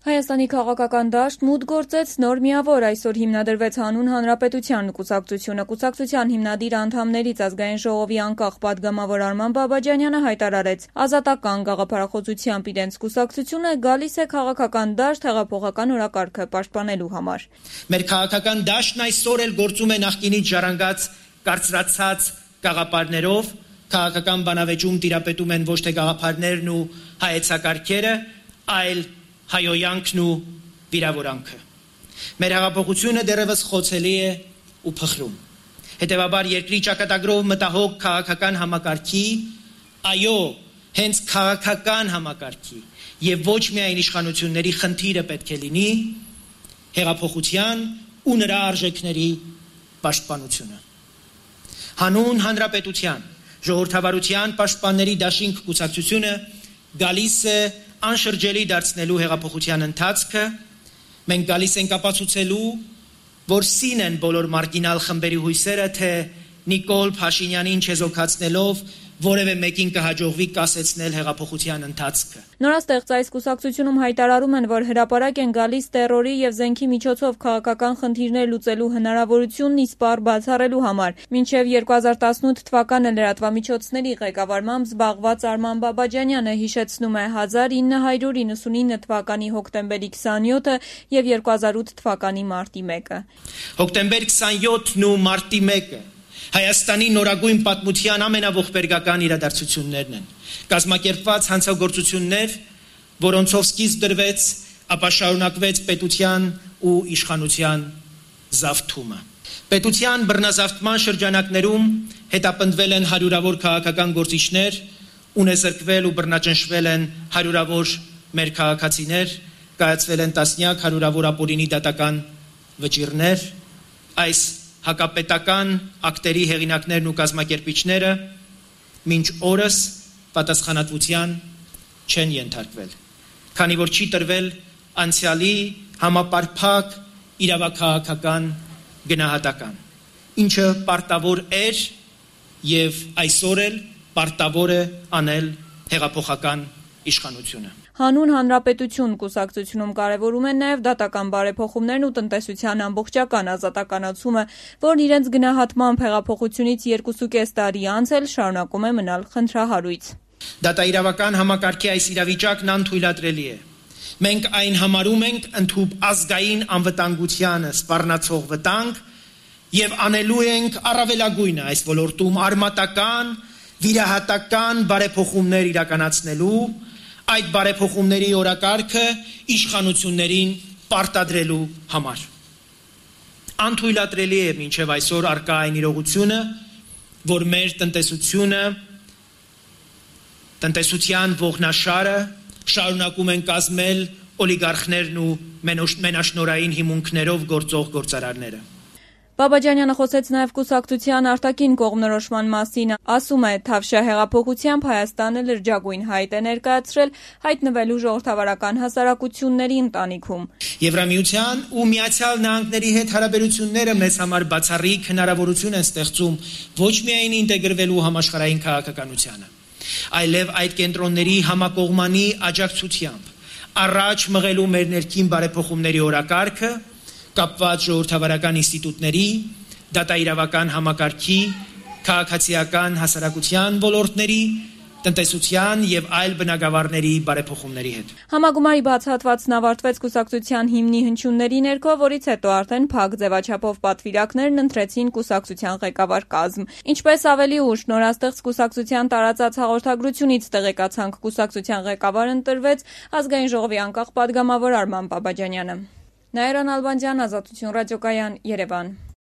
Հայաստանի քաղաքական դաշտ մուտք գործեց նոր միավոր, այսօր հիմնադրվեց Հանուն Հանրապետության կուսակցությունը։ Կուսակցության հիմնադիր անդամներից Ազգային ժողովի անկախ պատգամավոր Արման Բաբաջանյանը հայտարարեց, ազատական գաղափարախոսությամբ իրենց կուսակցությունը գալիս է քաղաքական դաշտ հեղափոխական օրակարգը պաշտպանելու համար։ Մեր քաղաքական դաշտն այսօր էլ գործում է նախկինից ժառանգած կարծրացած գաղափարներով, քաղաքական բանավեճում տիրապետում են ոչ թե գաղափարներն ու հայեցակարգերը, այլ հայոյանքն ու վիրավորանքը։ Մեր հեղափոխությունը դեռևս խոցելի է ու փխրում։ Հետևաբար երկրի ճակատագրով մտահոգ քաղաքական համակարգի, այո, հենց քաղաքական համակարգի եւ ոչ միայն իշխանությունների խնդիրը պետք է լինի հեղափոխության ու նրա արժեքների պաշտպանությունը։ Հանուն Հանրապետության ժողովրդավարության պաշտպանների դաշինք կուսակցությունը գալիս է անշրջելի դարձնելու հեղափոխության ընթացքը, մենք գալիս ենք ապացուցելու, որ սին են բոլոր մարգինալ խմբերի հույսերը, թե Նիկոլ Փաշինյանին չեզոքացնելով որևէ մեկին կհաջողվի կասեցնել հեղափոխության ընթացքը։ Նորաստեղծ այս կուսակցությունում հայտարարում են, որ հրապարակ են գալիս տերորի եւ զենքի միջոցով քաղաքական խնդիրներ լուծելու հնարավորությունն իսպառ բացառելու համար։ Մինչև 2018 թվականը լրատվամիջոցների ղեկավարմամբ զբաղված Արման Բաբաջանյանը հիշեցնում է 1999 թվականի հոկտեմբերի 27-ը եւ 2008 թվականի մարտի 1-ը։ Հոկտեմբեր 27-ն ու մարտի 1-ը Հայաստանի նորագույն պատմության ամենաողբերգական իրադարձություններն են։ Կազմակերպված հանցագործություններ, որոնցով սկիզբ դրվեց, ապա շարունակվեց պետության ու իշխանության զավթումը։ Պետության բռնազավթման շրջանակներում հետապնդվել են հարյուրավոր քաղաքական գործիչներ, ունեզրկվել ու բռնաճնշվել են հարյուրավոր մեր քաղաքացիներ, կայացվել են տասնյակ հարյուրավոր ապօրինի դատական վճիռներ, այս հակապետական ակտերի հեղինակներն ու կազմակերպիչները մինչ օրս պատասխանատվության չեն ենթարկվել, քանի որ չի տրվել անցյալի համապարփակ իրավաքաղաքական գնահատական, ինչը պարտավոր էր եւ այսօր էլ պարտավոր է անել հեղափոխական իշխանությունը։ Հանուն Հանրապետություն կուսակցությունում կարևորում են նաև դատական բարեփոխումներն ու տնտեսության ամբողջական ազատականացումը, որն իրենց գնահատմամբ հեղափոխությունից 2.5 տարի անց էլ շարունակում է մնալ խնդրահարույց։ Դատաիրավական համակարգի այս իրավիճակն անթույլատրելի է։ Մենք այն համարում ենք ընդհուպ ազգային անվտանգությանը սպառնացող վտանգ եւ անելու ենք առավելագույնը այս ոլորտում արմատական, վիրահատական բարեփոխումներ իրականացնելու, այդ բարեփոխումների օրակարգը իշխանություններին պարտադրելու համար։ Անթույլատրելի է մինչև այսօր առկա այն իրողությունը, որ մեր տնտեսության ողնաշարը շարունակում են կազմել օլիգարխներն ու մենաշնորհային հիմունքներով գործող գործարարները։ Բաբաջանյանը խոսեց նաև կուսակցության արտաքին կողմնորոշման մասին, ասում է, Թավշյա հեղափոխությամբ Հայաստանը լրջագույն հայտ է ներկայացրել հայտնվելու ժողովրդավարական հասարակությունների ընտանիքում։ Եվրամիության ու Միացյալ Նահանգների հետ հարաբերությունները մեզ համար բացառիկ հնարավորություն են ստեղծում ոչ միայն ինտեգրվելու համաշխարհային քաղաքականությանը, այլև այդ կենտրոնների համակողմանի աջակցությամբ առաջ մղելու մեր ներքին բարեփոխումների օրակարգը կապված ժողովրդավարական ինստիտուտների, դատաիրավական համակարգի, քաղաքացիական հասարակության ոլորտների, տնտեսության եւ այլ բնագավառների բարեփոխումների հետ։ Համագումարի բաց հատվածն ավարտվեց կուսակցության հիմնի հնչյունների ներքո, որից հետո արդեն փակ ձևաչափով պատվիրակներն ընտրեցին կուսակցության ղեկավար կազմ։ Ինչպես ավելի ուշ նորաստեղծ կուսակցության տարածած հաղորդագրությունից տեղեկացանք, կուսակցության ղեկավար ընտրվեց Ազգային ժողովի անկախ պատգամավոր Արման Բաբաջանյանը։ Նաիրա Նալբանդյան, Ազատություն ռադիոկայան, Երևան։